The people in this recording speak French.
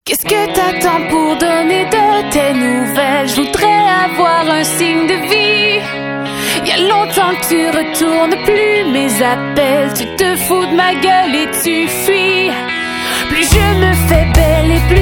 Qu'est-ce que t'attends pour donner de tes nouvelles? Je voudrais avoir un signe de vie. Y a longtemps que tu retournes plus mes appels. Tu te fous de ma gueule et tu fuis. Plus je me fais belle et